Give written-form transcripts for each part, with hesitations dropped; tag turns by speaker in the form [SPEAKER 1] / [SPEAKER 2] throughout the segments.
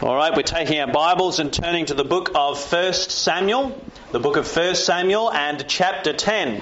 [SPEAKER 1] All right, we're taking our Bibles and turning to the book of 1 Samuel, the book of 1 Samuel and chapter 10.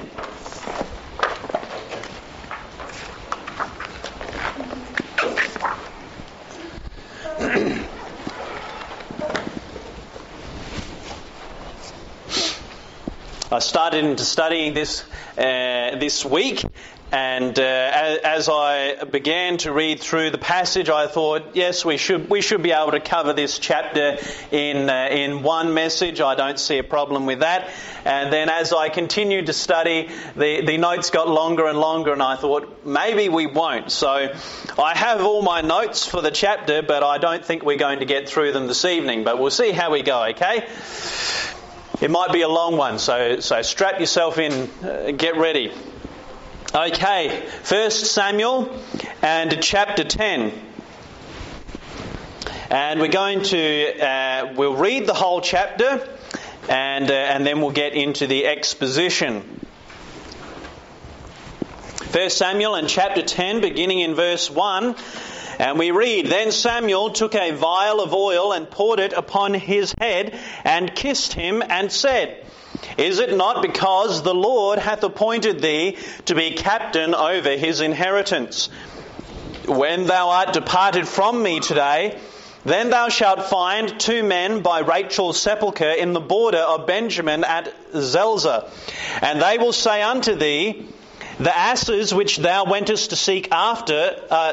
[SPEAKER 1] I started into studying this week, and as I began to read through the passage, I thought, yes, we should be able to cover this chapter in one message. I don't see a problem with that. And then as I continued to study, the notes got longer and longer, and I thought, maybe we won't. So I have all my notes for the chapter, but I don't think we're going to get through them this evening. But we'll see how we go, okay? It might be a long one, so strap yourself in, get ready. Okay, 1 Samuel and chapter 10. And we're going to, we'll read the whole chapter and then we'll get into the exposition. 1 Samuel and chapter 10, beginning in verse 1. And we read, Then Samuel took a vial of oil and poured it upon his head and kissed him and said, Is it not because the Lord hath appointed thee to be captain over his inheritance? When thou art departed from me today, then thou shalt find 2 men by Rachel's sepulchre in the border of Benjamin at Zelzah. And they will say unto thee, The asses which thou wentest to seek after,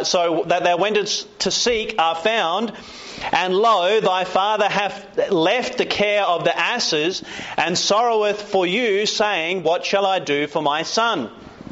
[SPEAKER 1] are found, and lo, thy father hath left the care of the asses, and sorroweth for you, saying, What shall I do for my son?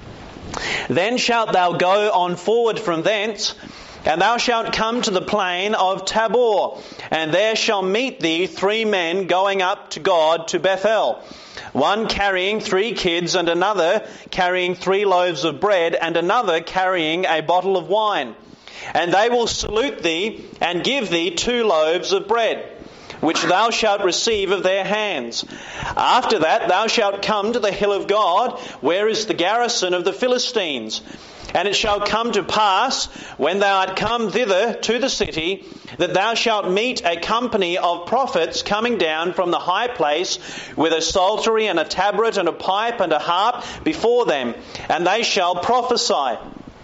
[SPEAKER 1] Then shalt thou go on forward from thence, and thou shalt come to the plain of Tabor, and there shall meet thee 3 men going up to God to Bethel, one carrying 3 kids, and another carrying 3 loaves of bread, and another carrying a bottle of wine. And they will salute thee, and give thee 2 loaves of bread, which thou shalt receive of their hands. After that thou shalt come to the hill of God, where is the garrison of the Philistines. And it shall come to pass, when thou art come thither to the city, that thou shalt meet a company of prophets coming down from the high place, with a psaltery and a tabret and a pipe and a harp before them, and they shall prophesy.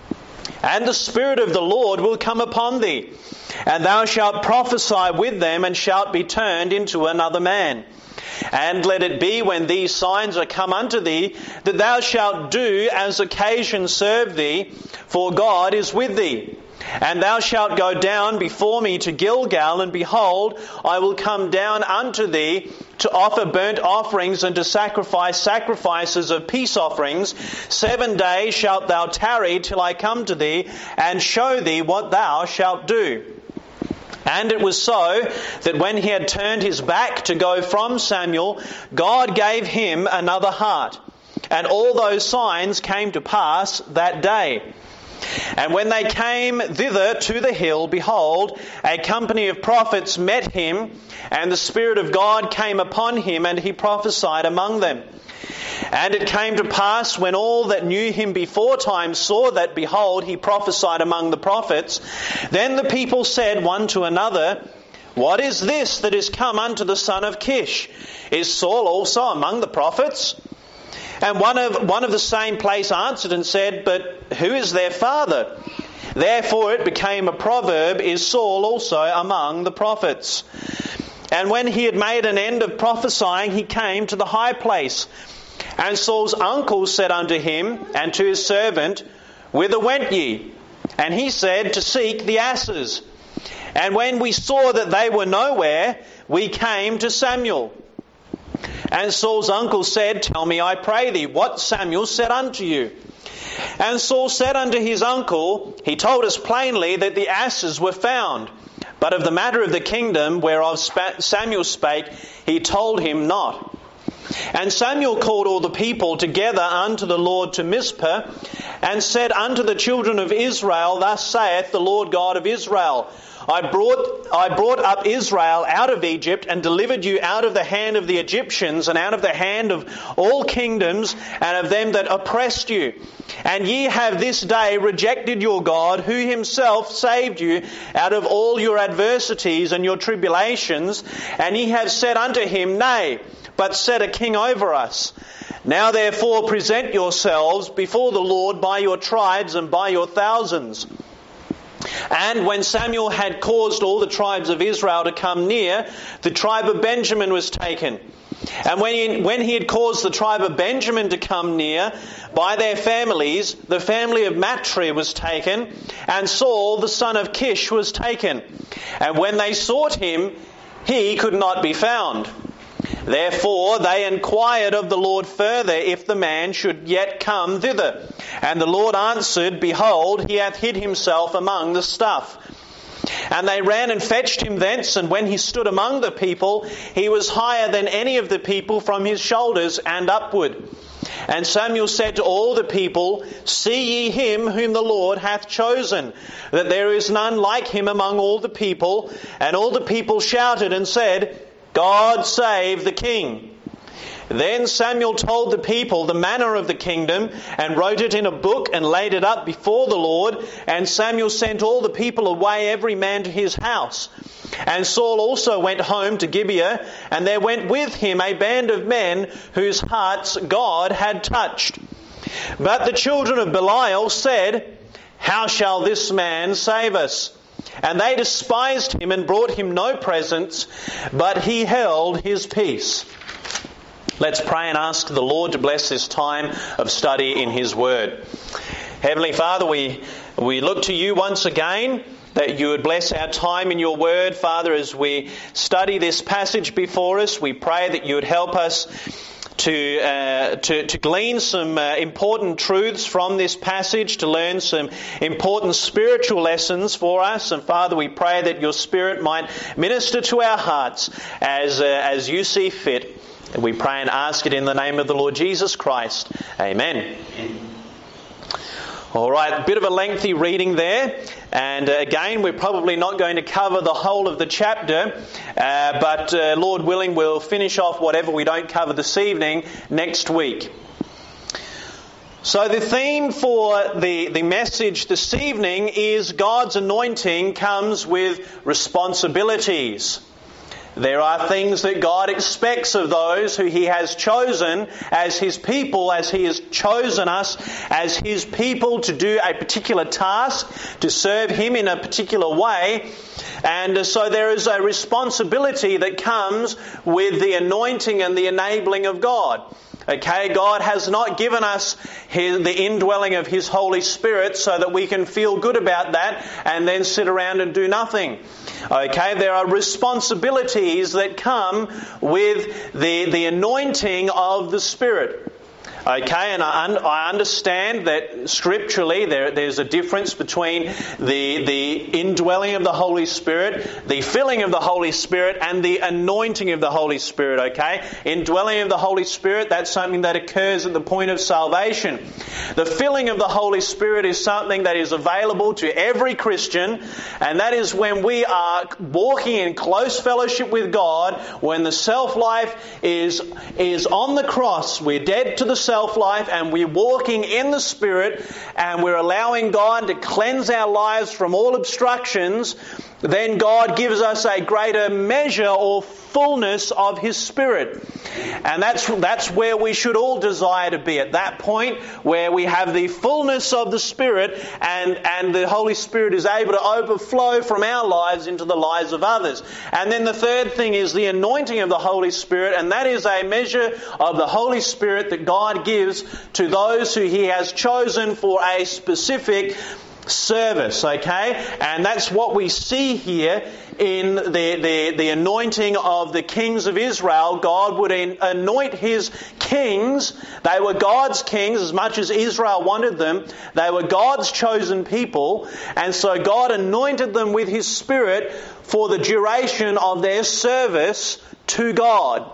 [SPEAKER 1] And the Spirit of the Lord will come upon thee, and thou shalt prophesy with them, and shalt be turned into another man. And let it be, when these signs are come unto thee, that thou shalt do as occasion serve thee, for God is with thee. And thou shalt go down before me to Gilgal, and behold, I will come down unto thee to offer burnt offerings and to sacrifice sacrifices of peace offerings. 7 days shalt thou tarry till I come to thee, and show thee what thou shalt do. And it was so that when he had turned his back to go from Samuel, God gave him another heart. And all those signs came to pass that day. And when they came thither to the hill, behold, a company of prophets met him, and the Spirit of God came upon him, and he prophesied among them. And it came to pass, when all that knew him beforetime saw that, behold, he prophesied among the prophets, then the people said one to another, What is this that is come unto the son of Kish? Is Saul also among the prophets? And one of the same place answered and said, But who is their father? Therefore it became a proverb, Is Saul also among the prophets? And when he had made an end of prophesying, he came to the high place. And Saul's uncle said unto him and to his servant, Whither went ye? And he said, To seek the asses. And when we saw that they were nowhere, we came to Samuel. And Saul's uncle said, Tell me, I pray thee, what Samuel said unto you. And Saul said unto his uncle, He told us plainly that the asses were found. But of the matter of the kingdom whereof Samuel spake, he told him not. And Samuel called all the people together unto the Lord to Mizpah, and said unto the children of Israel, Thus saith the Lord God of Israel, I brought up Israel out of Egypt and delivered you out of the hand of the Egyptians and out of the hand of all kingdoms and of them that oppressed you. And ye have this day rejected your God, who himself saved you out of all your adversities and your tribulations. And ye have said unto him, Nay, but set a king over us. Now therefore present yourselves before the Lord by your tribes and by your thousands. And when Samuel had caused all the tribes of Israel to come near, the tribe of Benjamin was taken. And when he had caused the tribe of Benjamin to come near, by their families, the family of Matri was taken, and Saul the son of Kish was taken. And when they sought him, he could not be found. Therefore they inquired of the Lord further if the man should yet come thither. And the Lord answered, Behold, he hath hid himself among the stuff. And they ran and fetched him thence, and when he stood among the people, he was higher than any of the people from his shoulders and upward. And Samuel said to all the people, See ye him whom the Lord hath chosen, that there is none like him among all the people. And all the people shouted and said, God save the king. Then Samuel told the people the manner of the kingdom, and wrote it in a book, and laid it up before the Lord. And Samuel sent all the people away, every man to his house. And Saul also went home to Gibeah, and there went with him a band of men whose hearts God had touched. But the children of Belial said, How shall this man save us? And they despised him and brought him no presents, but he held his peace. Let's pray and ask the Lord to bless this time of study in His Word. Heavenly Father, we look to You once again, that You would bless our time in Your Word. Father, as we study this passage before us, we pray that You would help us to glean some important truths from this passage, to learn some important spiritual lessons for us. And Father, we pray that Your Spirit might minister to our hearts as You see fit. We pray and ask it in the name of the Lord Jesus Christ. Amen. All right, a bit of a lengthy reading there. And again, we're probably not going to cover the whole of the chapter, but Lord willing, we'll finish off whatever we don't cover this evening next week. So the theme for the message this evening is God's anointing comes with responsibilities. There are things that God expects of those who He has chosen as His people, as He has chosen us as His people to do a particular task, to serve Him in a particular way. And so there is a responsibility that comes with the anointing and the enabling of God. Okay, God has not given us the indwelling of His Holy Spirit so that we can feel good about that and then sit around and do nothing. Okay, there are responsibilities that come with the anointing of the Spirit. Okay, and I understand that scripturally there's a difference between the indwelling of the Holy Spirit, the filling of the Holy Spirit, and the anointing of the Holy Spirit, okay? Indwelling of the Holy Spirit, that's something that occurs at the point of salvation. The filling of the Holy Spirit is something that is available to every Christian, and that is when we are walking in close fellowship with God, when the self-life is on the cross, we're dead to the self-life and we're walking in the Spirit and we're allowing God to cleanse our lives from all obstructions, then God gives us a greater measure or fullness of His Spirit. And that's where we should all desire to be, at that point where we have the fullness of the Spirit and the Holy Spirit is able to overflow from our lives into the lives of others. And then the third thing is the anointing of the Holy Spirit, and that is a measure of the Holy Spirit that God gives to those who He has chosen for a specific service, okay? And that's what we see here in the anointing of the kings of Israel. God would anoint His kings. They were God's kings as much as Israel wanted them. They were God's chosen people. And so God anointed them with His Spirit for the duration of their service to God.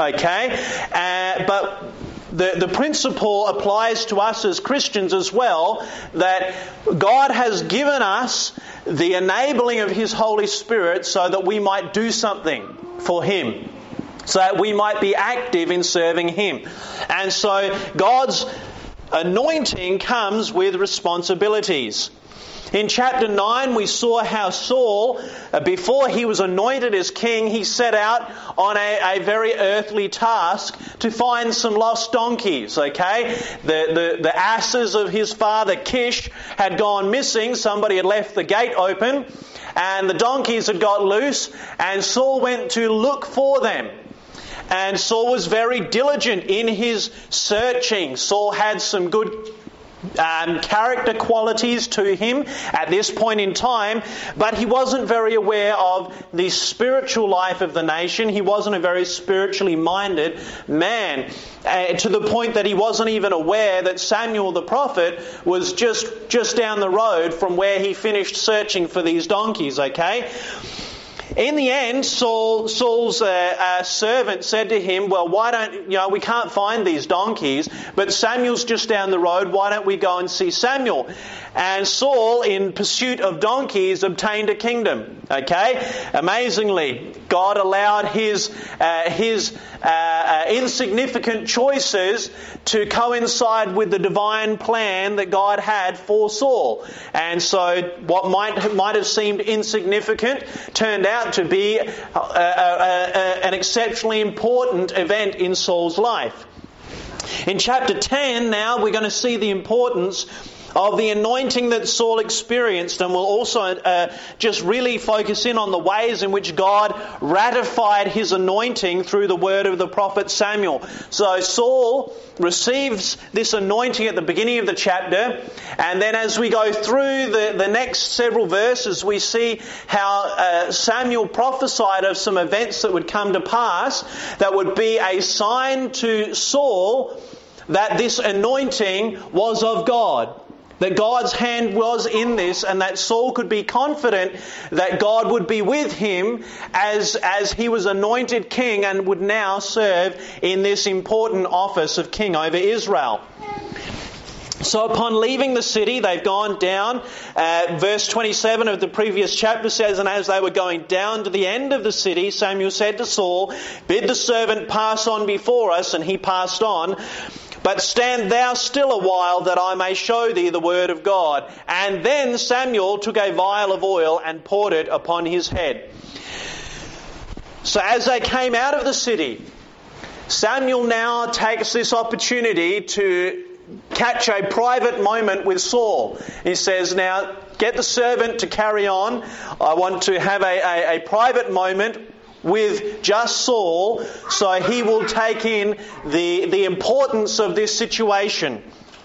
[SPEAKER 1] Okay? But the principle applies to us as Christians as well, that God has given us the enabling of His Holy Spirit so that we might do something for Him, so that we might be active in serving Him. And so God's anointing comes with responsibilities. In chapter 9 we saw how Saul, before he was anointed as king, he set out on a very earthly task to find some lost donkeys, okay? The asses of his father Kish had gone missing. Somebody had left the gate open and the donkeys had got loose, and Saul went to look for them. And Saul was very diligent in his searching. Saul had some good character qualities to him at this point in time, but he wasn't very aware of the spiritual life of the nation. He wasn't a very spiritually minded man, to the point that he wasn't even aware that Samuel the prophet was just down the road from where he finished searching for these donkeys, okay? In the end, Saul's servant said to him, well, why don't, we can't find these donkeys, but Samuel's just down the road, why don't we go and see Samuel? And Saul, in pursuit of donkeys, obtained a kingdom, okay? Amazingly, God allowed his insignificant choices to coincide with the divine plan that God had for Saul. And so what might have seemed insignificant turned out to be an exceptionally important event in Saul's life. In chapter 10 now, we're going to see the importance of the anointing that Saul experienced, and we'll also just really focus in on the ways in which God ratified His anointing through the word of the prophet Samuel. So Saul receives this anointing at the beginning of the chapter, and then as we go through the next several verses, we see how Samuel prophesied of some events that would come to pass that would be a sign to Saul that this anointing was of God. That God's hand was in this, and that Saul could be confident that God would be with him as he was anointed king and would now serve in this important office of king over Israel. So upon leaving the city, they've gone down. Verse 27 of the previous chapter says, and as they were going down to the end of the city, Samuel said to Saul, bid the servant pass on before us, and he passed on. But stand thou still a while, that I may show thee the word of God. And then Samuel took a vial of oil and poured it upon his head. So as they came out of the city, Samuel now takes this opportunity to catch a private moment with Saul. He says, now get the servant to carry on. I want to have a private moment with just Saul, so he will take in the importance of this situation.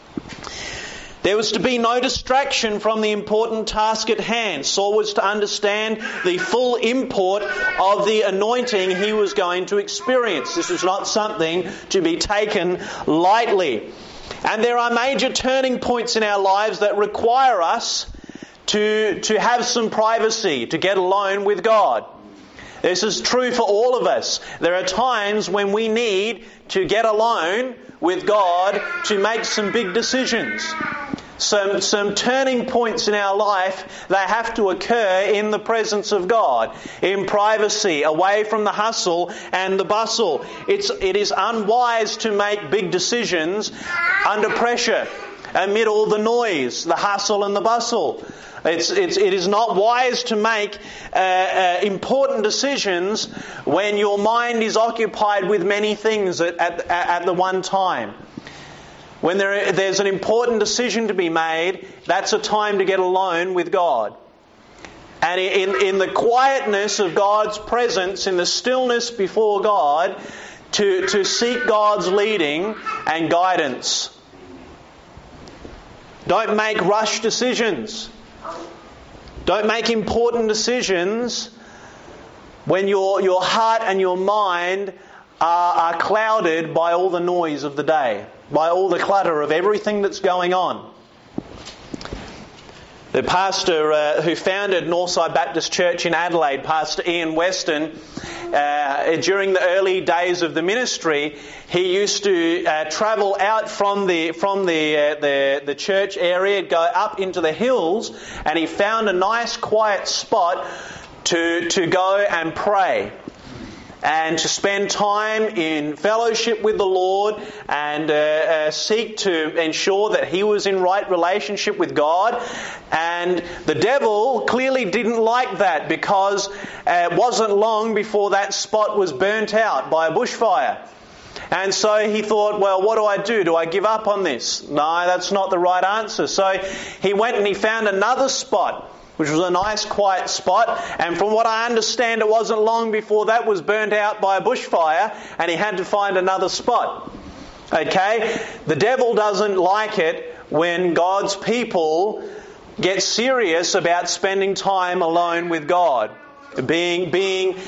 [SPEAKER 1] There was to be no distraction from the important task at hand. Saul was to understand the full import of the anointing he was going to experience. This was not something to be taken lightly. And there are major turning points in our lives that require us to have some privacy, to get alone with God. This is true for all of us. There are times when we need to get alone with God to make some big decisions. Some turning points in our life, they have to occur in the presence of God, in privacy, away from the hustle and the bustle. It is unwise to make big decisions under pressure, amid all the noise, the hustle and the bustle. It is not wise to make important decisions when your mind is occupied with many things at the one time. When there's an important decision to be made, that's a time to get alone with God. And in the quietness of God's presence, in the stillness before God, to seek God's leading and guidance. Don't make rush decisions. Don't make important decisions when your heart and your mind are clouded by all the noise of the day, by all the clutter of everything that's going on. The pastor who founded Northside Baptist Church in Adelaide, Pastor Ian Weston, during the early days of the ministry, he used to travel out from the church area, go up into the hills, and he found a nice quiet spot to go and pray and to spend time in fellowship with the Lord and seek to ensure that he was in right relationship with God. And the devil clearly didn't like that, because it wasn't long before that spot was burnt out by a bushfire. And so he thought, well, what do I do? Do I give up on this? No, that's not the right answer. So he went and he found another spot, which was a nice quiet spot. And from what I understand, it wasn't long before that was burnt out by a bushfire, and he had to find another spot. Okay? The devil doesn't like it when God's people get serious about spending time alone with God, being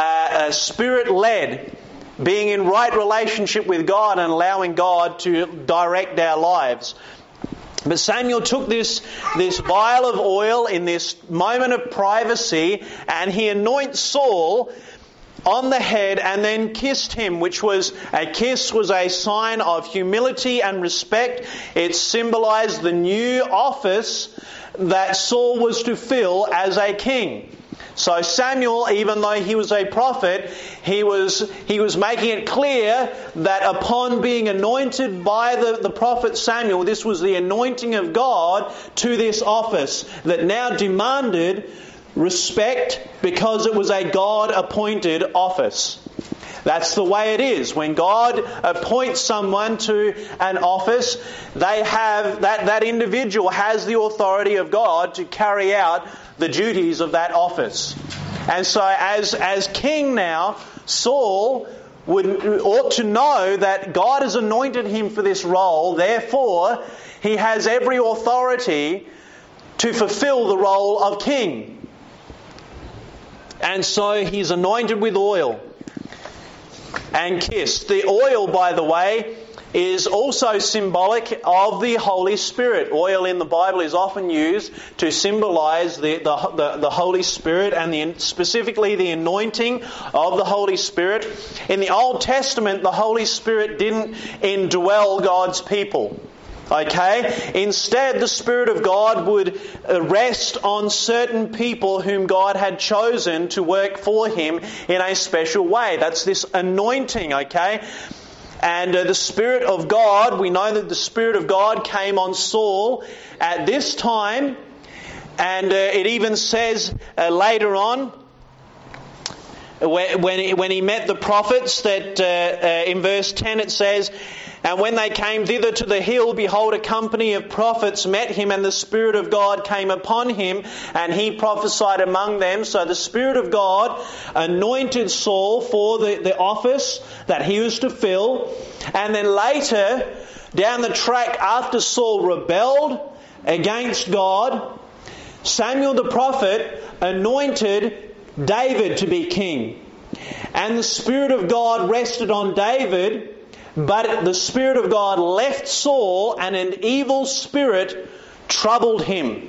[SPEAKER 1] Spirit-led, being in right relationship with God and allowing God to direct our lives. But Samuel took this vial of oil in this moment of privacy, and he anoints Saul on the head and then kissed him, which was a sign of humility and respect. It symbolized the new office that Saul was to fill as a king. So Samuel, even though he was a prophet, he was making it clear that upon being anointed by the prophet Samuel, this was the anointing of God to this office that now demanded respect, because it was a God-appointed office. That's the way it is. When God appoints someone to an office, they have that individual has the authority of God to carry out the duties of that office. And so as king now, Saul ought to know that God has anointed him for this role. Therefore, he has every authority to fulfill the role of king. And so he's anointed with oil and kissed. The oil, by the way, is also symbolic of the Holy Spirit. Oil in the Bible is often used to symbolize the Holy Spirit, and specifically the anointing of the Holy Spirit. In the Old Testament, the Holy Spirit didn't indwell God's people. Okay? Instead, the Spirit of God would rest on certain people whom God had chosen to work for Him in a special way. That's this anointing, okay? And the Spirit of God, we know that the Spirit of God came on Saul at this time. And it even says later on, when he met the prophets, that in verse 10 it says, "And when they came thither to the hill, behold, a company of prophets met him, and the Spirit of God came upon him, and he prophesied among them." So the Spirit of God anointed Saul for the office that he was to fill. And then later, down the track, after Saul rebelled against God, Samuel the prophet anointed David to be king. And the Spirit of God rested on David, but the Spirit of God left Saul, and an evil spirit troubled him.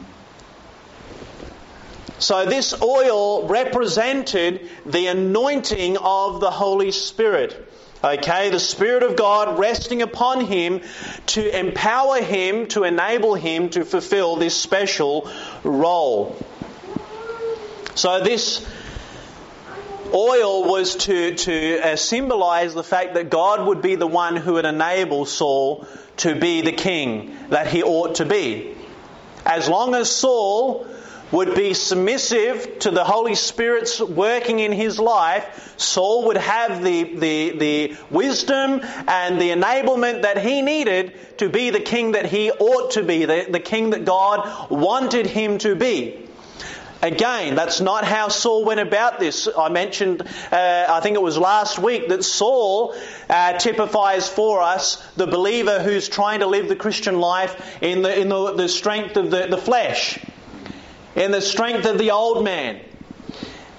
[SPEAKER 1] So this oil represented the anointing of the Holy Spirit. Okay, the Spirit of God resting upon him to empower him, to enable him to fulfill this special role. So this oil was to symbolize the fact that God would be the one who would enable Saul to be the king that he ought to be. As long as Saul would be submissive to the Holy Spirit's working in his life, Saul would have the wisdom and the enablement that he needed to be the king that he ought to be, the king that God wanted him to be. Again, that's not how Saul went about this. I mentioned, I think it was last week, that Saul typifies for us the believer who's trying to live the Christian life in the strength of the flesh, in the strength of the old man,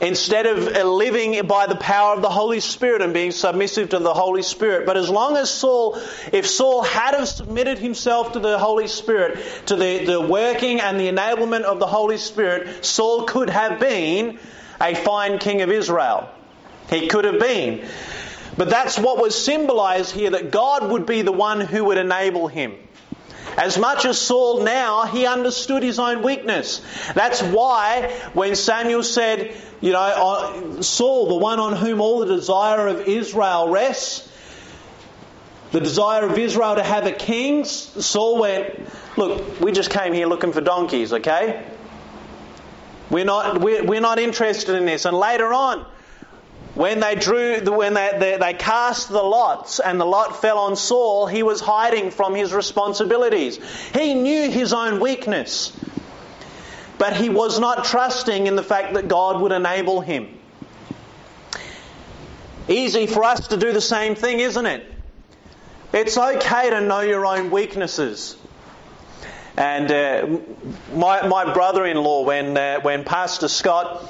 [SPEAKER 1] instead of living by the power of the Holy Spirit and being submissive to the Holy Spirit. But as long as if Saul had have submitted himself to the Holy Spirit, to the working and the enablement of the Holy Spirit, Saul could have been a fine king of Israel. He could have been. But that's what was symbolized here, that God would be the one who would enable him. As much as Saul now, he understood his own weakness. That's why when Samuel said, Saul, the one on whom all the desire of Israel rests, the desire of Israel to have a king, Saul went, look, we just came here looking for donkeys, okay? We're not interested in this. And later on, when they cast the lots and the lot fell on Saul, he was hiding from his responsibilities. He knew his own weakness, but he was not trusting in the fact that God would enable him. Easy for us to do the same thing, isn't it? It's okay to know your own weaknesses. And my brother-in-law, when Pastor Scott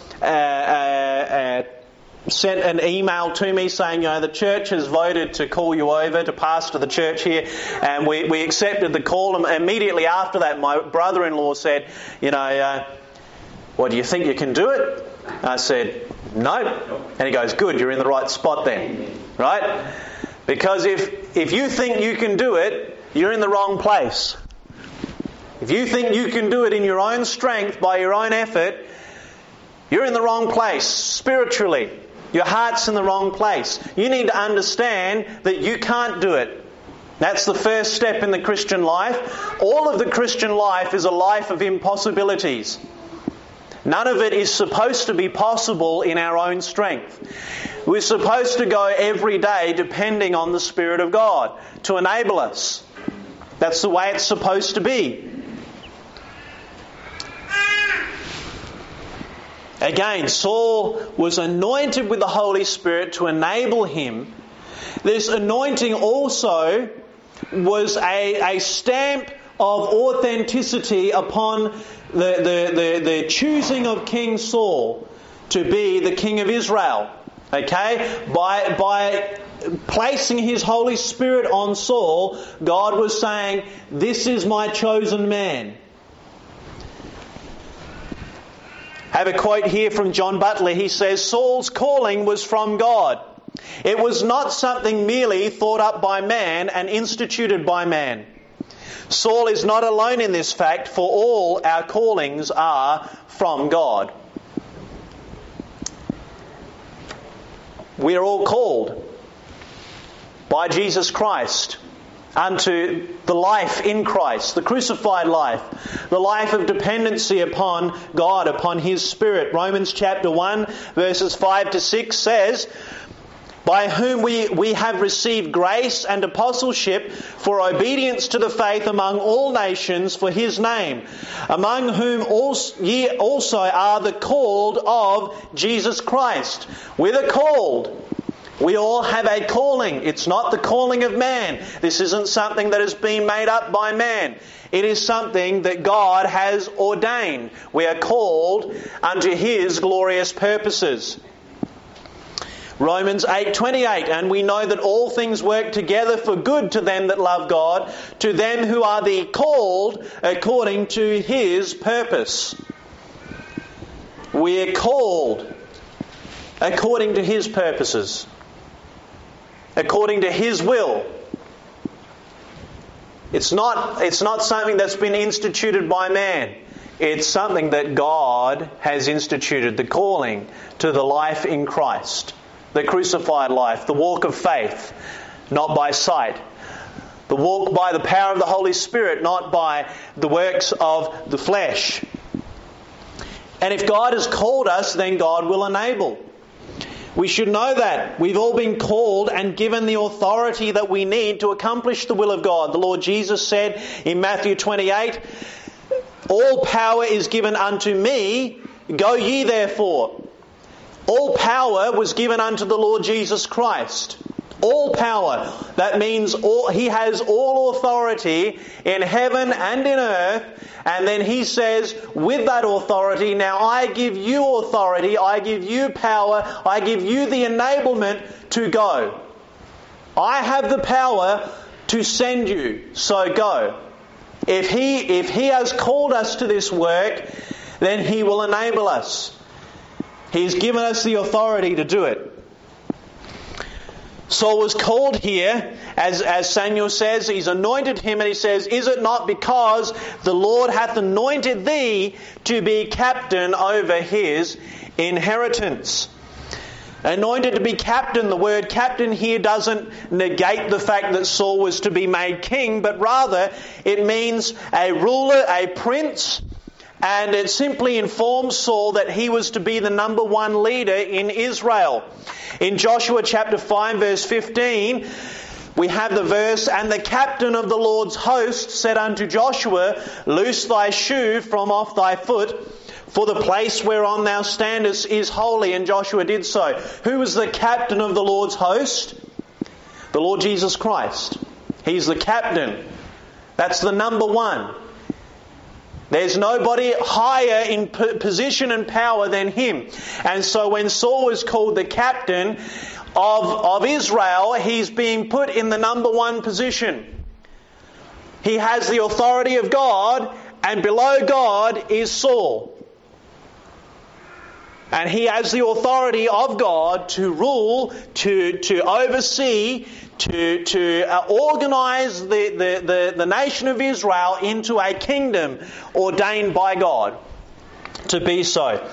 [SPEAKER 1] sent an email to me saying, the church has voted to call you over to pastor the church here, and we accepted the call. And immediately after that, my brother-in-law said, what, do you think you can do it? I said, no. And he goes, good, you're in the right spot then. Right? Because if you think you can do it, you're in the wrong place. If you think you can do it in your own strength, by your own effort, you're in the wrong place spiritually. Your heart's in the wrong place. You need to understand that you can't do it. That's the first step in the Christian life. All of the Christian life is a life of impossibilities. None of it is supposed to be possible in our own strength. We're supposed to go every day depending on the Spirit of God to enable us. That's the way it's supposed to be. Again, Saul was anointed with the Holy Spirit to enable him. This anointing also was a stamp of authenticity upon the choosing of King Saul to be the king of Israel. Okay? By placing his Holy Spirit on Saul, God was saying, this is my chosen man. I have a quote here from John Butler. He says, Saul's calling was from God. It was not something merely thought up by man and instituted by man. Saul is not alone in this fact, for all our callings are from God. We are all called by Jesus Christ unto the life in Christ, the crucified life, the life of dependency upon God, upon His Spirit. Romans chapter 1 verses 5 to 6 says, by whom we have received grace and apostleship for obedience to the faith among all nations for His name, among whom ye also are the called of Jesus Christ. We're the called. We all have a calling. It's not the calling of man. This isn't something that has been made up by man. It is something that God has ordained. We are called unto His glorious purposes. Romans 8:28, and we know that all things work together for good to them that love God, to them who are the called according to His purpose. We are called according to His purposes, according to His will. It's not something that's been instituted by man. It's something that God has instituted, the calling to the life in Christ, the crucified life, the walk of faith, not by sight. The walk by the power of the Holy Spirit, not by the works of the flesh. And if God has called us, then God will enable. We should know that. We've all been called and given the authority that we need to accomplish the will of God. The Lord Jesus said in Matthew 28, all power is given unto me, go ye therefore. All power was given unto the Lord Jesus Christ. All power. That means he has all authority in heaven and in earth. And then he says, with that authority, now I give you authority, I give you power, I give you the enablement to go. I have the power to send you, so go. If he has called us to this work, then he will enable us. He's given us the authority to do it. Saul was called here, as Samuel says, he's anointed him, and he says, is it not because the Lord hath anointed thee to be captain over his inheritance? Anointed to be captain. The word captain here doesn't negate the fact that Saul was to be made king, but rather it means a ruler, a prince, and it simply informs Saul that he was to be the number one leader in Israel. In Joshua chapter 5 verse 15, we have the verse, and the captain of the Lord's host said unto Joshua, loose thy shoe from off thy foot, for the place whereon thou standest is holy. And Joshua did so. Who was the captain of the Lord's host? The Lord Jesus Christ. He's the captain. That's the number one. There's nobody higher in position and power than him. And so when Saul was called the captain of Israel, he's being put in the number one position. He has the authority of God, and below God is Saul. And he has the authority of God to rule, to oversee, to organize the nation of Israel into a kingdom ordained by God to be so.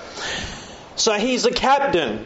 [SPEAKER 1] So he's the captain.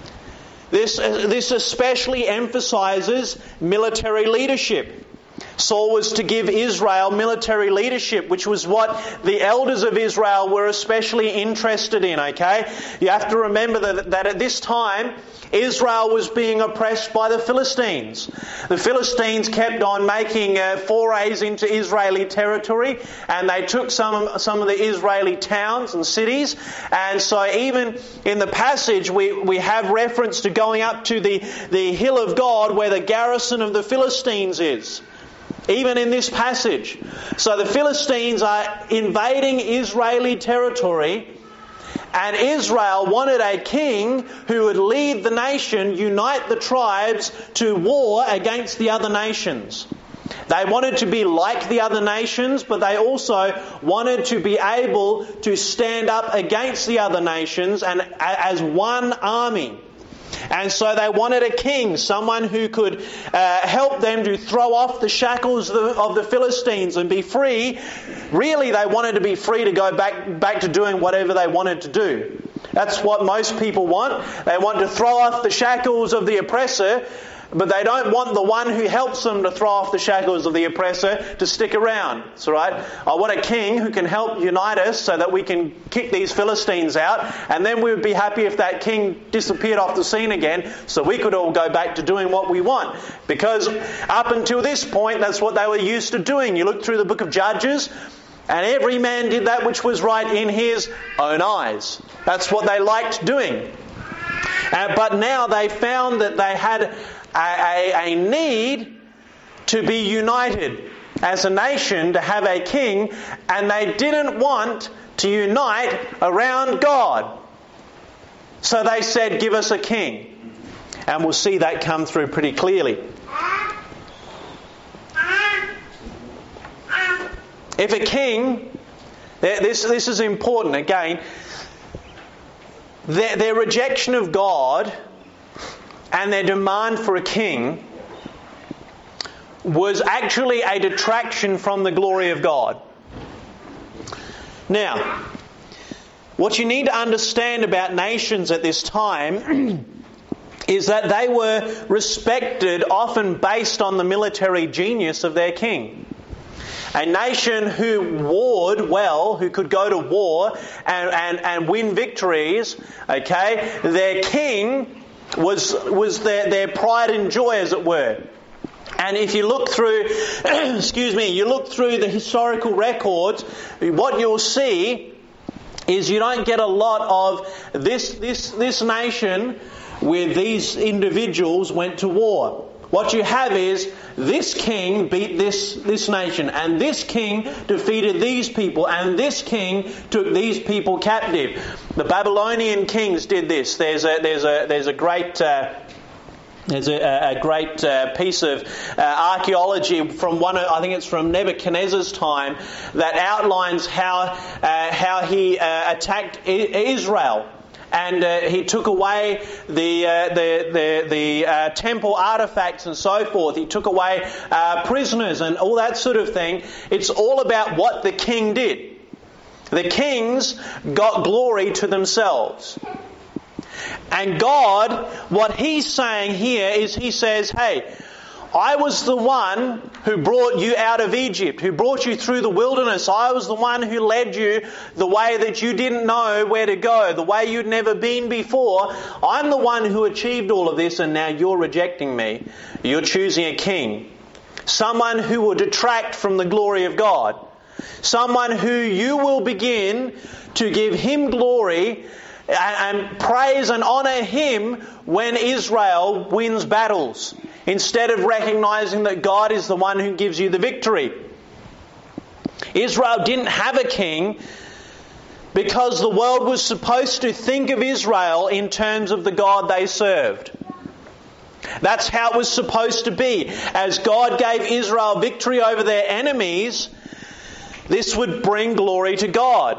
[SPEAKER 1] This especially emphasizes military leadership. Saul was to give Israel military leadership, which was what the elders of Israel were especially interested in, okay? You have to remember that at this time, Israel was being oppressed by the Philistines. The Philistines kept on making forays into Israeli territory, and they took some of the Israeli towns and cities. And so even in the passage, we have reference to going up to the hill of God where the garrison of the Philistines is. Even in this passage. So the Philistines are invading Israeli territory, and Israel wanted a king who would lead the nation, unite the tribes to war against the other nations. They wanted to be like the other nations, but they also wanted to be able to stand up against the other nations and as one army. And so they wanted a king, someone who could help them to throw off the shackles of the Philistines and be free. Really, they wanted to be free to go back to doing whatever they wanted to do. That's what most people want. They want to throw off the shackles of the oppressor, but they don't want the one who helps them to throw off the shackles of the oppressor to stick around. That's right. I want a king who can help unite us so that we can kick these Philistines out, and then we would be happy if that king disappeared off the scene again so we could all go back to doing what we want. Because up until this point, that's what they were used to doing. You look through the book of Judges, and every man did that which was right in his own eyes. That's what they liked doing. But now they found that they had a need to be united as a nation, to have a king, and they didn't want to unite around God. So they said, give us a king. And we'll see that come through pretty clearly. If a king, this is important again, their rejection of God and their demand for a king was actually a detraction from the glory of God. Now, what you need to understand about nations at this time is that they were respected often based on the military genius of their king. A nation who warred well, who could go to war and win victories, okay, their king was their pride and joy, as it were. And if you look through, you look through the historical records, what you'll see is you don't get a lot of this nation where these individuals went to war. What you have is this king beat this nation, and this king defeated these people, and this king took these people captive. The Babylonian kings did this. There's a great piece of archaeology from I think it's from Nebuchadnezzar's time, that outlines how he attacked Israel. And he took away the temple artifacts and so forth. He took away prisoners and all that sort of thing. It's all about what the king did. The kings got glory to themselves. And God, what He's saying here is He says, hey, I was the one who brought you out of Egypt, who brought you through the wilderness. I was the one who led you the way that you didn't know where to go, the way you'd never been before. I'm the one who achieved all of this, and now you're rejecting me. You're choosing a king, someone who will detract from the glory of God, someone who you will begin to give Him glory and praise and honour Him when Israel wins battles, instead of recognising that God is the one who gives you the victory. Israel didn't have a king because the world was supposed to think of Israel in terms of the God they served. That's how it was supposed to be. As God gave Israel victory over their enemies, this would bring glory to God.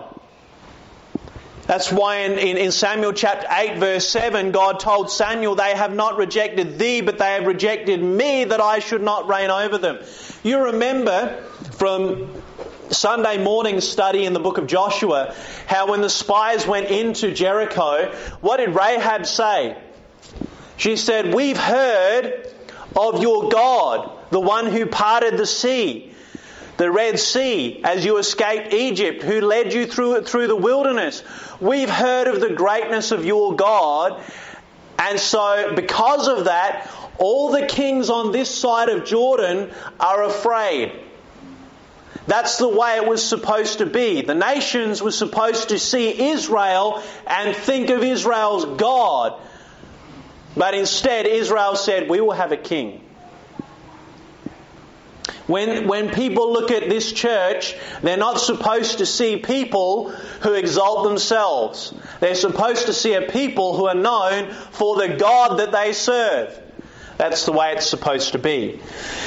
[SPEAKER 1] That's why in Samuel chapter 8 verse 7, God told Samuel, they have not rejected thee, but they have rejected me, that I should not reign over them. You remember from Sunday morning study in the book of Joshua, how when the spies went into Jericho, what did Rahab say? She said, we've heard of your God, the one who parted the sea, the Red Sea, as you escaped Egypt, who led you through the wilderness. We've heard of the greatness of your God. And so because of that, all the kings on this side of Jordan are afraid. That's the way it was supposed to be. The nations were supposed to see Israel and think of Israel's God. But instead, Israel said, we will have a king. When people look at this church, they're not supposed to see people who exalt themselves. They're supposed to see a people who are known for the God that they serve. That's the way it's supposed to be.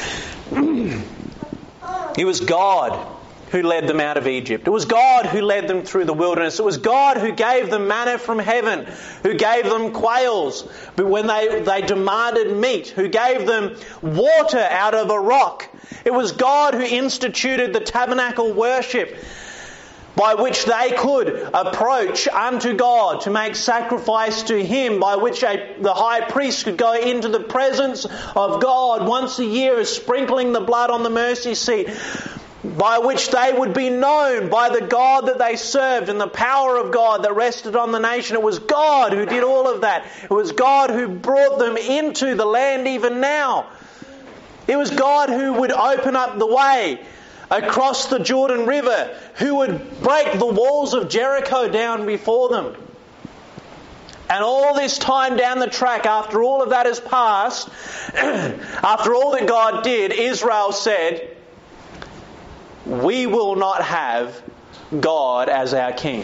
[SPEAKER 1] It was God who led them out of Egypt. It was God who led them through the wilderness. It was God who gave them manna from heaven, who gave them quails but when they demanded meat, who gave them water out of a rock. It was God who instituted the tabernacle worship by which they could approach unto God to make sacrifice to Him, by which the high priest could go into the presence of God once a year, sprinkling the blood on the mercy seat, by which they would be known by the God that they served and the power of God that rested on the nation. It was God who did all of that. It was God who brought them into the land even now. It was God who would open up the way across the Jordan River, who would break the walls of Jericho down before them. And all this time down the track, after all of that has passed, after all that God did, Israel said, we will not have God as our king.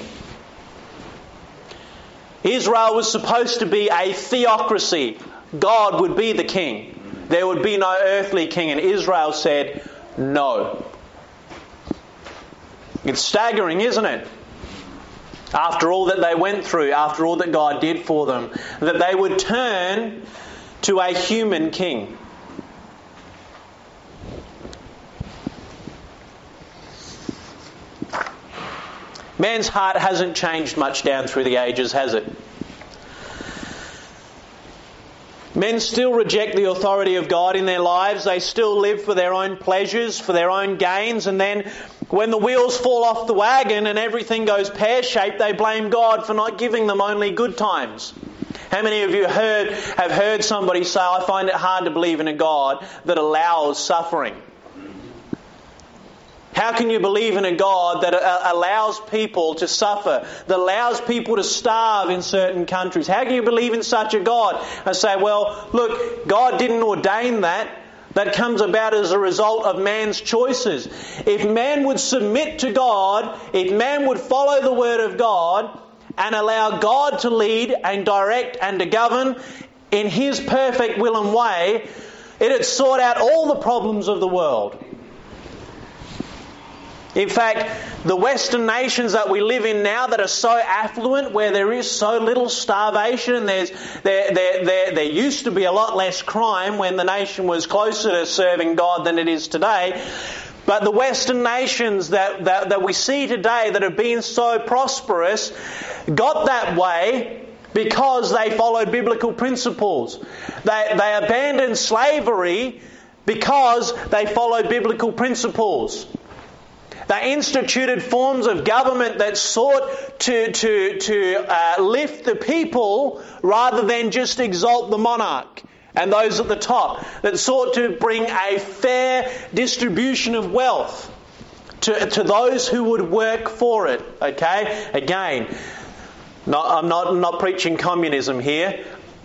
[SPEAKER 1] Israel was supposed to be a theocracy. God would be the king. There would be no earthly king. And Israel said, no. It's staggering, isn't it? After all that they went through, after all that God did for them, that they would turn to a human king. Man's heart hasn't changed much down through the ages, has it? Men still reject the authority of God in their lives. They still live for their own pleasures, for their own gains. And then when the wheels fall off the wagon and everything goes pear-shaped, they blame God for not giving them only good times. How many of you have heard somebody say, I find it hard to believe in a God that allows suffering? How can you believe in a God that allows people to suffer, that allows people to starve in certain countries? How can you believe in such a God? I say, well, look, God didn't ordain that. That comes about as a result of man's choices. If man would submit to God, if man would follow the Word of God and allow God to lead and direct and to govern in His perfect will and way, it would sort out all the problems of the world. In fact, the Western nations that we live in now that are so affluent, where there is so little starvation, there used to be a lot less crime when the nation was closer to serving God than it is today. But the Western nations that we see today that have been so prosperous got that way because they followed biblical principles. They abandoned slavery because they followed biblical principles. They instituted forms of government that sought to lift the people rather than just exalt the monarch and those at the top. That sought to bring a fair distribution of wealth to those who would work for it. Okay? Again, I'm not preaching communism here.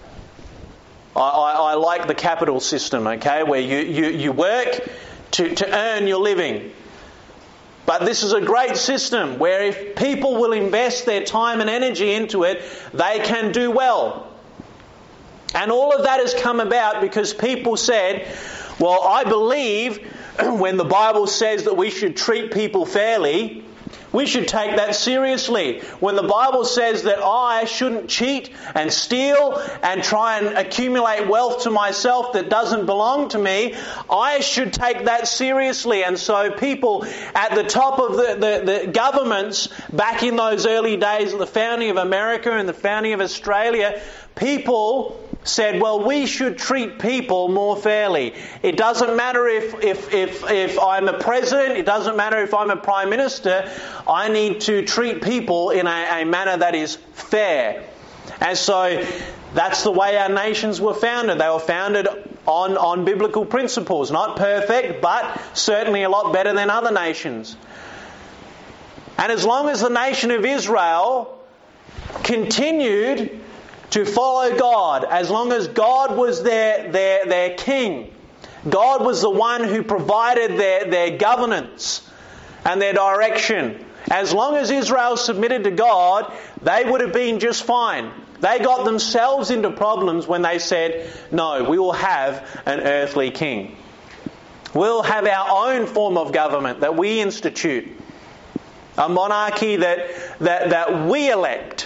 [SPEAKER 1] I like the capital system, okay, where you work to earn your living. But this is a great system where if people will invest their time and energy into it, they can do well. And all of that has come about because people said, well, I believe when the Bible says that we should treat people fairly, we should take that seriously. When the Bible says that I shouldn't cheat and steal and try and accumulate wealth to myself that doesn't belong to me, I should take that seriously. And so people at the top of the governments back in those early days of the founding of America and the founding of Australia, people said, well, we should treat people more fairly. It doesn't matter if I'm a president, it doesn't matter if I'm a prime minister, I need to treat people in a manner that is fair. And so that's the way our nations were founded. They were founded on biblical principles. Not perfect, but certainly a lot better than other nations. And as long as the nation of Israel continued to follow God, as long as God was their king, God was the one who provided their governance and their direction. As long as Israel submitted to God, they would have been just fine. They got themselves into problems when they said, no, we will have an earthly king. We'll have our own form of government that we institute. A monarchy that we elect.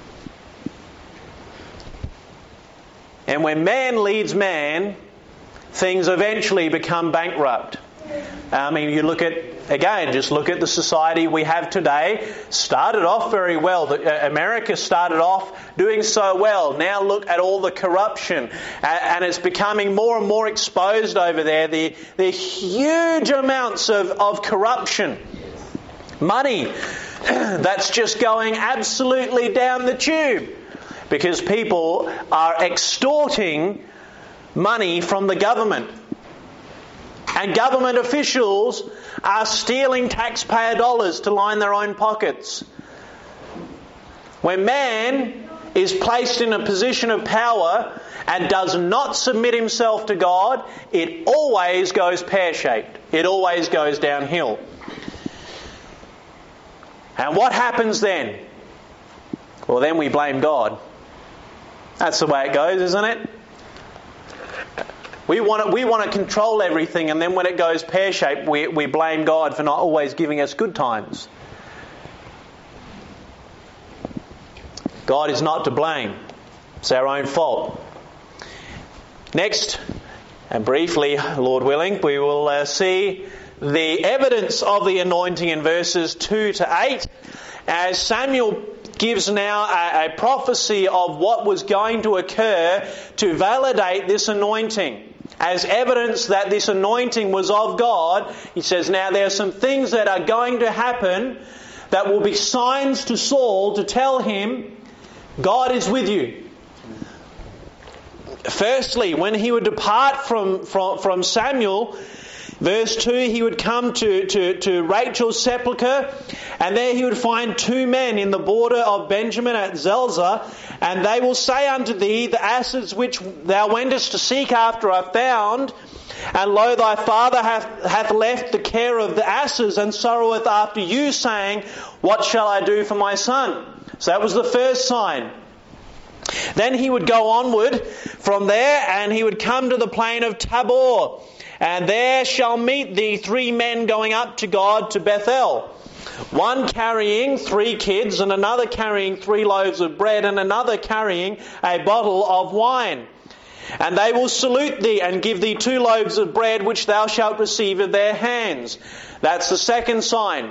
[SPEAKER 1] And when man leads man, things eventually become bankrupt. I mean, you look at, just look at the society we have today. Started off very well. America started off doing so well. Now look at all the corruption. And it's becoming more and more exposed over there. The huge amounts of corruption. Money that's just going absolutely down the tube. Because people are extorting money from the government. And government officials are stealing taxpayer dollars to line their own pockets. When man is placed in a position of power and does not submit himself to God, it always goes pear-shaped. It always goes downhill. And what happens then? Well, then we blame God. That's the way it goes, isn't it? We want to control everything, and then when it goes pear-shaped, we blame God for not always giving us good times. God is not to blame. It's our own fault. Next, and briefly, Lord willing, we will see the evidence of the anointing in verses 2 to 8, as Samuel gives now a prophecy of what was going to occur to validate this anointing. As evidence that this anointing was of God, he says, now there are some things that are going to happen that will be signs to Saul to tell him, God is with you. Firstly, when he would depart from Samuel, Verse 2, he would come to Rachel's sepulchre, and there he would find 2 men in the border of Benjamin at Zelzah, and they will say unto thee, the asses which thou wentest to seek after are found, and lo, thy father hath left the care of the asses, and sorroweth after you, saying, what shall I do for my son? So that was the first sign. Then he would go onward from there, and he would come to the plain of Tabor. And there shall meet thee 3 men going up to God to Bethel, one carrying 3 kids, and another carrying 3 loaves of bread, and another carrying a bottle of wine. And they will salute thee, and give thee 2 loaves of bread, which thou shalt receive of their hands. That's the second sign.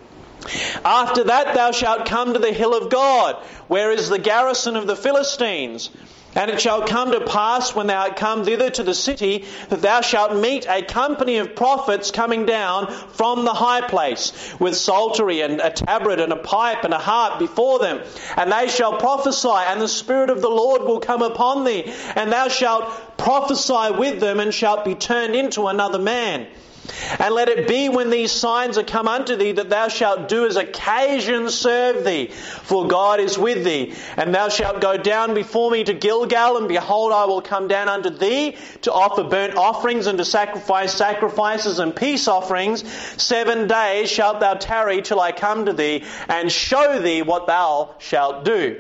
[SPEAKER 1] After that thou shalt come to the hill of God, where is the garrison of the Philistines. And it shall come to pass, when thou art come thither to the city, that thou shalt meet a company of prophets coming down from the high place, with psaltery and a tabret and a pipe and a harp before them. And they shall prophesy, and the Spirit of the Lord will come upon thee, and thou shalt prophesy with them, and shalt be turned into another man. And let it be, when these signs are come unto thee, that thou shalt do as occasion serve thee, for God is with thee. And thou shalt go down before me to Gilgal, and behold, I will come down unto thee to offer burnt offerings, and to sacrifice sacrifices and peace offerings. 7 days shalt thou tarry till I come to thee, and show thee what thou shalt do.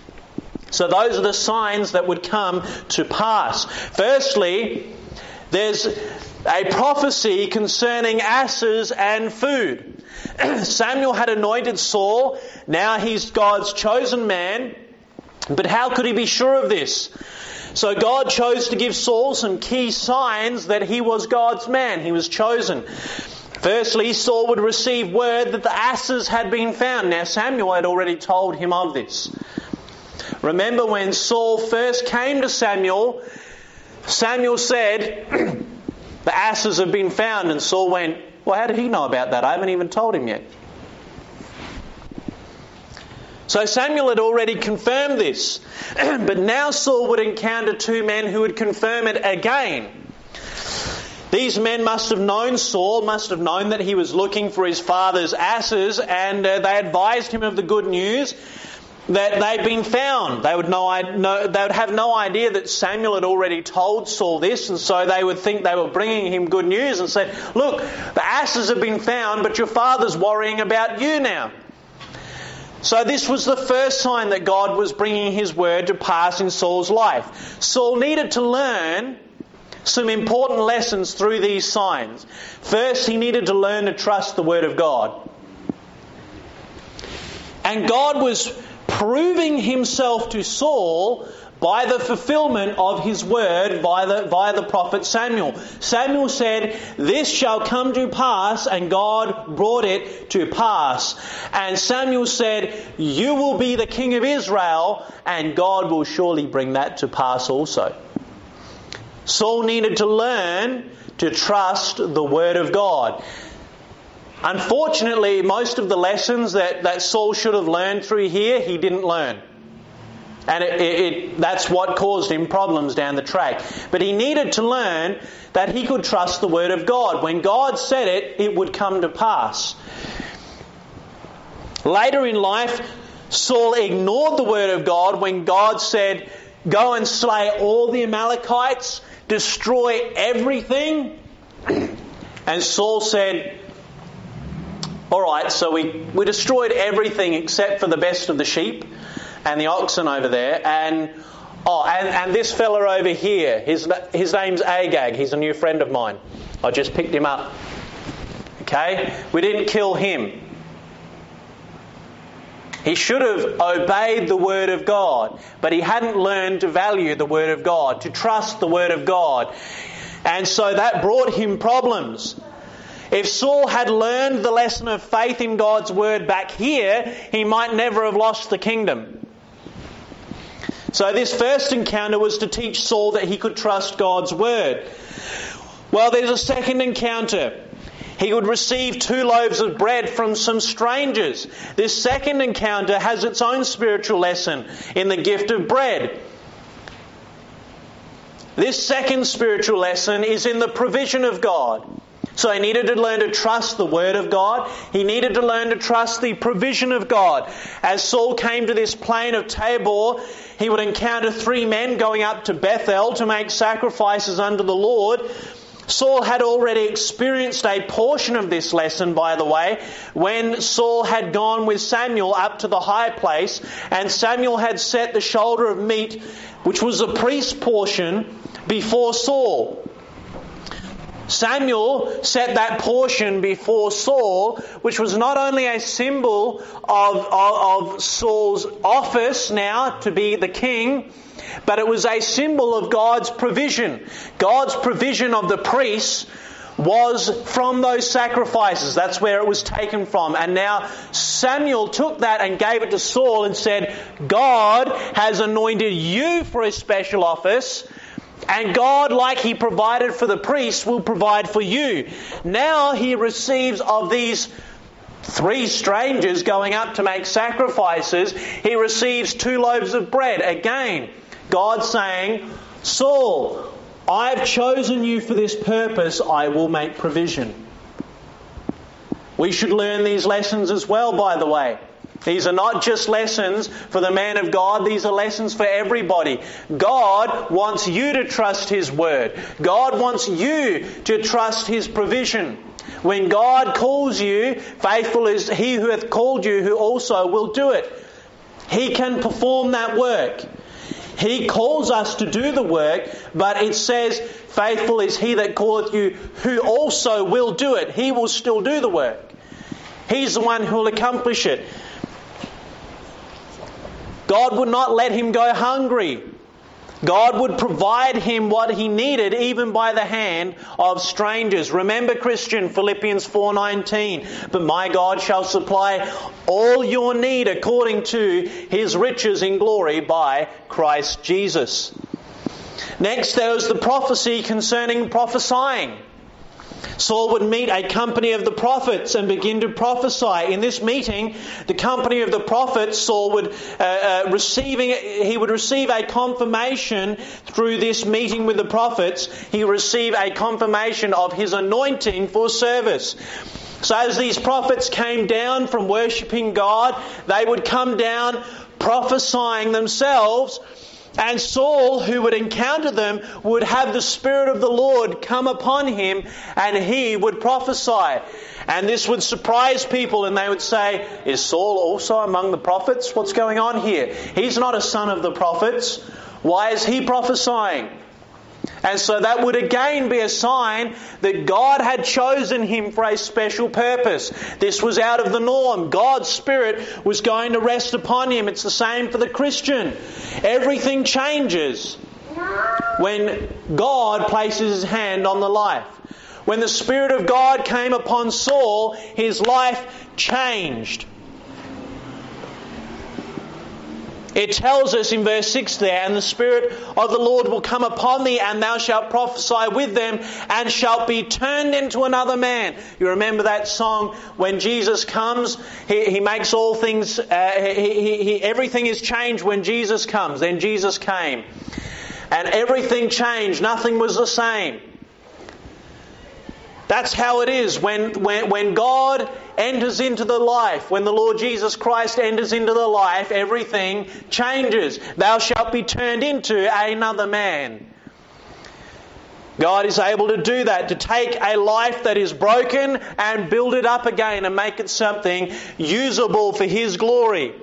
[SPEAKER 1] So those are the signs that would come to pass. Firstly, there's a prophecy concerning asses and food. Samuel had anointed Saul. Now he's God's chosen man. But how could he be sure of this? So God chose to give Saul some key signs that he was God's man. He was chosen. Firstly, Saul would receive word that the asses had been found. Now Samuel had already told him of this. Remember when Saul first came to Samuel, Samuel said, the asses have been found, and Saul went, well, how did he know about that? I haven't even told him yet. So Samuel had already confirmed this. But now Saul would encounter 2 men who would confirm it again. These men must have known Saul, must have known that he was looking for his father's asses, and they advised him of the good news that they'd been found. They would have no idea that Samuel had already told Saul this, and so they would think they were bringing him good news and said, look, the asses have been found, but your father's worrying about you now. So this was the first sign that God was bringing his word to pass in Saul's life. Saul needed to learn some important lessons through these signs. First, he needed to learn to trust the word of God. And God was proving himself to Saul by the fulfillment of his word via the prophet Samuel. Samuel said, this shall come to pass, and God brought it to pass. And Samuel said, you will be the king of Israel, and God will surely bring that to pass also. Saul needed to learn to trust the word of God. Unfortunately, most of the lessons that Saul should have learned through here, he didn't learn. And that's what caused him problems down the track. But he needed to learn that he could trust the word of God. When God said it, it would come to pass. Later in life, Saul ignored the word of God when God said, go and slay all the Amalekites, destroy everything. And Saul said, all right, so we destroyed everything except for the best of the sheep and the oxen over there, and this fella over here, his name's Agag. He's a new friend of mine. I just picked him up. Okay, we didn't kill him. He should have obeyed the word of God, but he hadn't learned to value the word of God, to trust the word of God, and so that brought him problems. If Saul had learned the lesson of faith in God's word back here, he might never have lost the kingdom. So this first encounter was to teach Saul that he could trust God's word. Well, there's a second encounter. He would receive 2 loaves of bread from some strangers. This second encounter has its own spiritual lesson in the gift of bread. This second spiritual lesson is in the provision of God. So he needed to learn to trust the Word of God. He needed to learn to trust the provision of God. As Saul came to this plain of Tabor, he would encounter 3 men going up to Bethel to make sacrifices unto the Lord. Saul had already experienced a portion of this lesson, by the way, when Saul had gone with Samuel up to the high place, and Samuel had set the shoulder of meat, which was the priest's portion, before Saul. Samuel set that portion before Saul, which was not only a symbol of Saul's office now to be the king, but it was a symbol of God's provision. God's provision of the priests was from those sacrifices. That's where it was taken from. And now Samuel took that and gave it to Saul and said, God has anointed you for a special office, and God, like He provided for the priests, will provide for you. Now He receives of these 3 strangers going up to make sacrifices, He receives 2 loaves of bread. Again, God saying, Saul, I've chosen you for this purpose, I will make provision. We should learn these lessons as well, by the way. These are not just lessons for the man of God, these are lessons for everybody. God wants you to trust His Word. God wants you to trust His provision. When God calls you, faithful is He who hath called you, who also will do it. He can perform that work. He calls us to do the work, but it says, faithful is He that calleth you, who also will do it. He will still do the work. He's the one who will accomplish it. God would not let him go hungry. God would provide him what he needed, even by the hand of strangers. Remember, Christian, Philippians 4:19. But my God shall supply all your need according to His riches in glory by Christ Jesus. Next, there was the prophecy concerning prophesying. Saul would meet a company of the prophets and begin to prophesy. In this meeting, the company of the prophets, Saul would receive a confirmation through this meeting with the prophets. He received a confirmation of his anointing for service. So as these prophets came down from worshipping God, they would come down prophesying themselves. And Saul, who would encounter them, would have the Spirit of the Lord come upon him, and he would prophesy. And this would surprise people, and they would say, is Saul also among the prophets? What's going on here? He's not a son of the prophets. Why is he prophesying? And so that would again be a sign that God had chosen him for a special purpose. This was out of the norm. God's Spirit was going to rest upon him. It's the same for the Christian. Everything changes when God places His hand on the life. When the Spirit of God came upon Saul, his life changed. It tells us in verse 6 there, and the Spirit of the Lord will come upon thee, and thou shalt prophesy with them, and shalt be turned into another man. You remember that song, when Jesus comes, He makes all things, everything is changed when Jesus comes. Then Jesus came. And everything changed. Nothing was the same. That's how it is when God enters into the life, when the Lord Jesus Christ enters into the life, everything changes. Thou shalt be turned into another man. God is able to do that, to take a life that is broken and build it up again and make it something usable for His glory.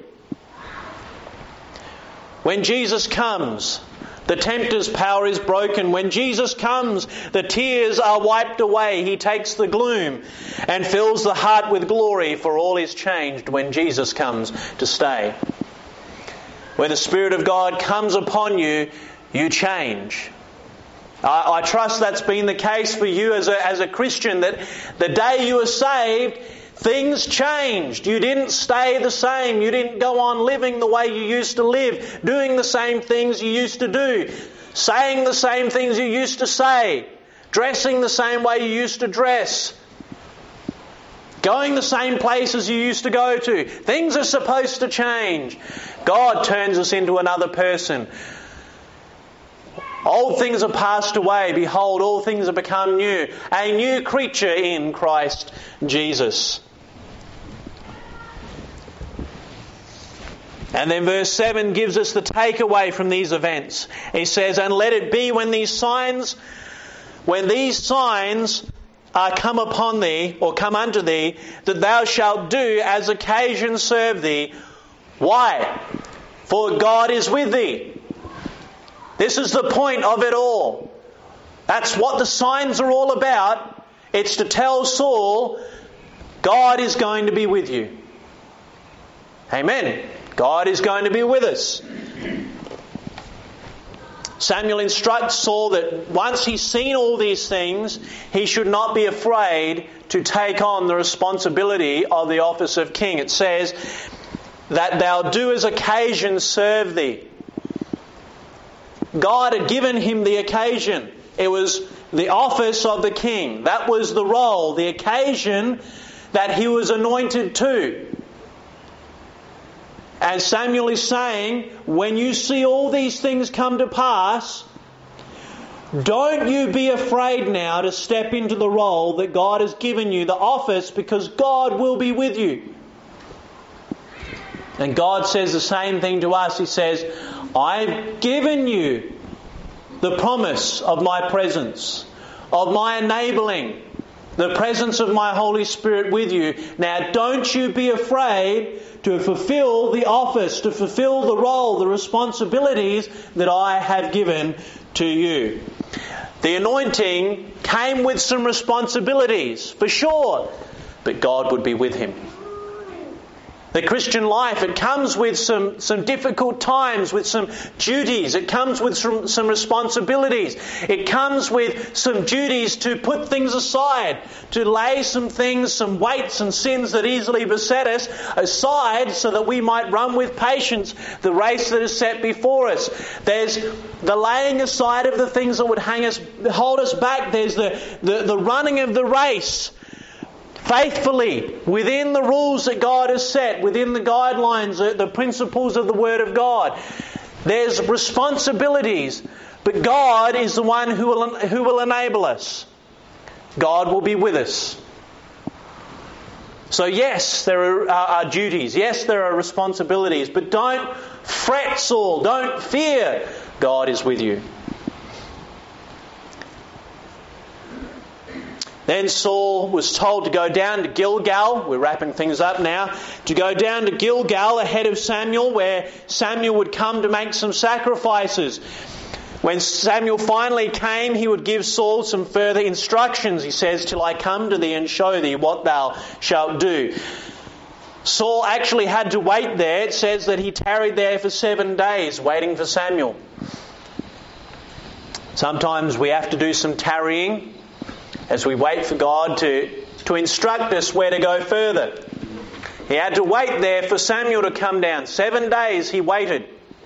[SPEAKER 1] When Jesus comes, the tempter's power is broken. When Jesus comes, the tears are wiped away. He takes the gloom and fills the heart with glory, for all is changed when Jesus comes to stay. When the Spirit of God comes upon you, you change. I trust that's been the case for you as a Christian, that the day you were saved, things changed. You didn't stay the same. You didn't go on living the way you used to live, doing the same things you used to do, saying the same things you used to say, dressing the same way you used to dress, going the same places you used to go to. Things are supposed to change. God turns us into another person. Old things are passed away. Behold, all things are become new. A new creature in Christ Jesus. And then verse 7 gives us the takeaway from these events. He says, and let it be when these signs are come upon thee, or come unto thee, that thou shalt do as occasion serve thee. Why? For God is with thee. This is the point of it all. That's what the signs are all about. It's to tell Saul, God is going to be with you. Amen. God is going to be with us. Samuel instructs Saul that once he's seen all these things, he should not be afraid to take on the responsibility of the office of king. It says that thou do as occasion serve thee. God had given him the occasion. It was the office of the king. That was the role, the occasion that he was anointed to. And Samuel is saying, when you see all these things come to pass, don't you be afraid now to step into the role that God has given you, the office, because God will be with you. And God says the same thing to us. He says, I've given you the promise of my presence, of my enabling, the presence of my Holy Spirit with you. Now don't you be afraid to fulfill the office, to fulfill the role, the responsibilities that I have given to you. The anointing came with some responsibilities, for sure, but God would be with him. The Christian life, it comes with some difficult times, with some duties. It comes with some responsibilities. It comes with some duties to put things aside, to lay some things, some weights and sins that easily beset us aside so that we might run with patience the race that is set before us. There's the laying aside of the things that would hold us back. There's the running of the race faithfully within the rules that God has set, within the guidelines, the principles of the Word of God. There's responsibilities, but God is the one who will enable us. God will be with us. So yes, there are duties. Yes, there are responsibilities, but don't fret, Saul. Don't fear. God is with you. Then Saul was told to go down to Gilgal. We're wrapping things up now. To go down to Gilgal ahead of Samuel, where Samuel would come to make some sacrifices. When Samuel finally came, he would give Saul some further instructions. He says, till I come to thee and show thee what thou shalt do. Saul actually had to wait there. It says that he tarried there for 7 days waiting for Samuel. Sometimes we have to do some tarrying as we wait for God to instruct us where to go further. He had to wait there for Samuel to come down. 7 days he waited.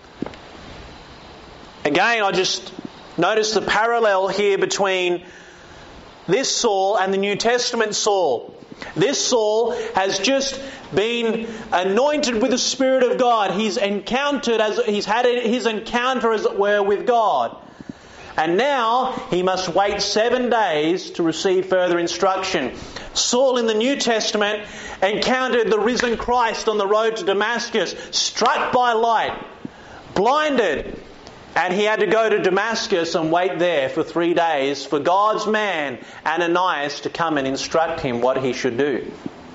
[SPEAKER 1] Again, I just noticed the parallel here between this Saul and the New Testament Saul. This Saul has just been anointed with the Spirit of God. He's had his encounter, as it were, with God. And now he must wait 7 days to receive further instruction. Saul in the New Testament encountered the risen Christ on the road to Damascus, struck by light, blinded, and he had to go to Damascus and wait there for 3 days for God's man Ananias to come and instruct him what he should do.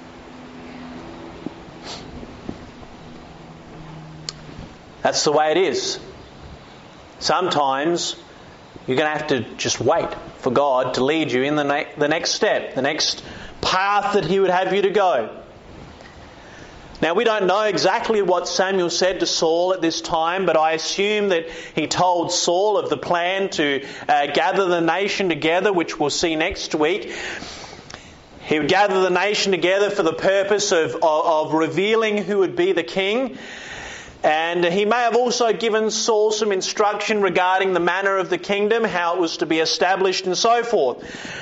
[SPEAKER 1] That's the way it is. Sometimes you're going to have to just wait for God to lead you in the next step, the next path that He would have you to go. Now, we don't know exactly what Samuel said to Saul at this time, but I assume that he told Saul of the plan to gather the nation together, which we'll see next week. He would gather the nation together for the purpose of revealing who would be the king. And he may have also given Saul some instruction regarding the manner of the kingdom, how it was to be established and so forth.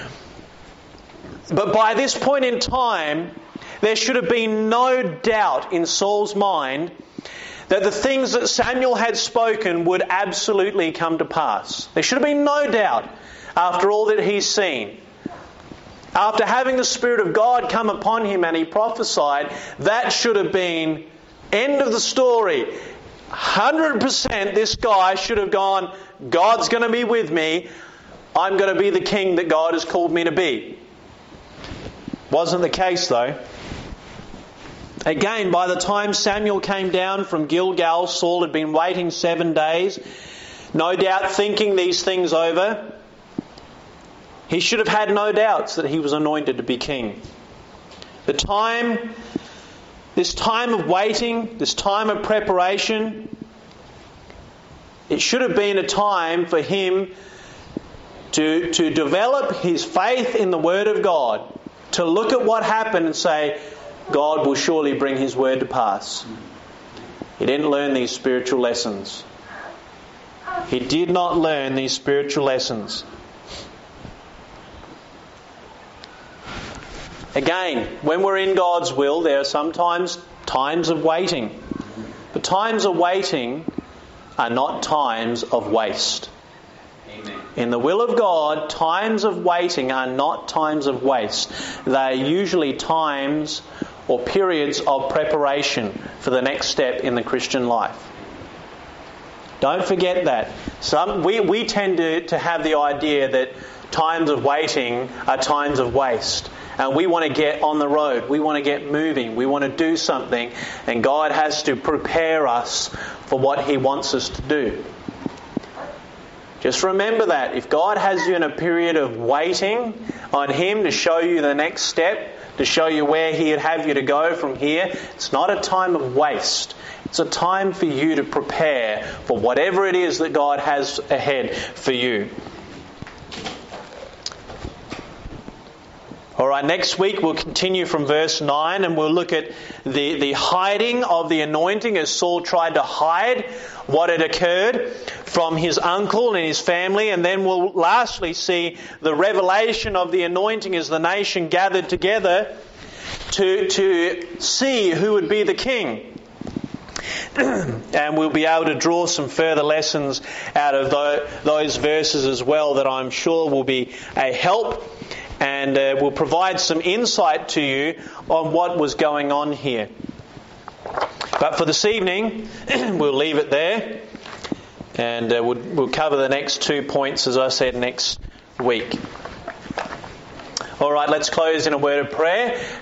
[SPEAKER 1] But by this point in time, there should have been no doubt in Saul's mind that the things that Samuel had spoken would absolutely come to pass. There should have been no doubt after all that he's seen. After having the Spirit of God come upon him and he prophesied, that should have been end of the story. 100% this guy should have gone, God's going to be with me. I'm going to be the king that God has called me to be. Wasn't the case though. Again, by the time Samuel came down from Gilgal, Saul had been waiting 7 days, no doubt thinking these things over. He should have had no doubts that he was anointed to be king. This time of waiting, this time of preparation, it should have been a time for him to develop his faith in the Word of God, to look at what happened and say, God will surely bring His word to pass. He didn't learn these spiritual lessons. He did not learn these spiritual lessons. Again, when we're in God's will, there are sometimes times of waiting. But times of waiting are not times of waste. Amen. In the will of God, times of waiting are not times of waste. They are usually times or periods of preparation for the next step in the Christian life. Don't forget that. We tend to have the idea that times of waiting are times of waste. And we want to get on the road. We want to get moving. We want to do something. And God has to prepare us for what He wants us to do. Just remember that. If God has you in a period of waiting on Him to show you the next step, to show you where He'd have you to go from here, it's not a time of waste. It's a time for you to prepare for whatever it is that God has ahead for you. Alright, next week we'll continue from verse 9 and we'll look at the hiding of the anointing as Saul tried to hide what had occurred from his uncle and his family, and then we'll lastly see the revelation of the anointing as the nation gathered together to see who would be the king. And we'll be able to draw some further lessons out of those verses as well that I'm sure will be a help and will provide some insight to you on what was going on here. But for this evening, we'll leave it there, and we'll cover the next 2 points, as I said, next week. All right, let's close in a word of prayer.